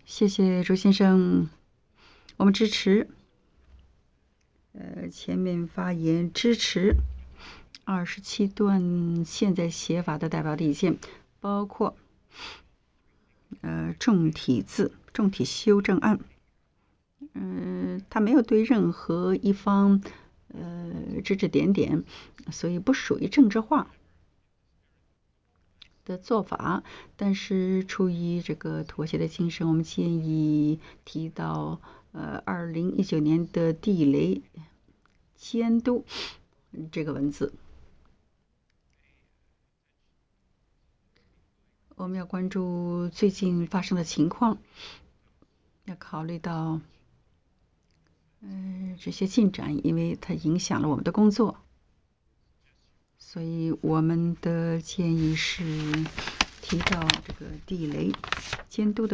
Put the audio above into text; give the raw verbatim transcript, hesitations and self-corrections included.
谢谢周先生，我们支持。呃，前面发言支持二十七段现在写法的代表的意见，包括呃重体字、重体修正案。嗯、呃，他没有对任何一方呃指指点点，所以不属于政治化的做法，但是出于这个妥协的精神，我们建议提到呃二零一九年的地雷监督这个文字。我们要关注最近发生的情况，要考虑到呃这些进展，因为它影响了我们的工作。所以我们的建议是提到这个地雷监督的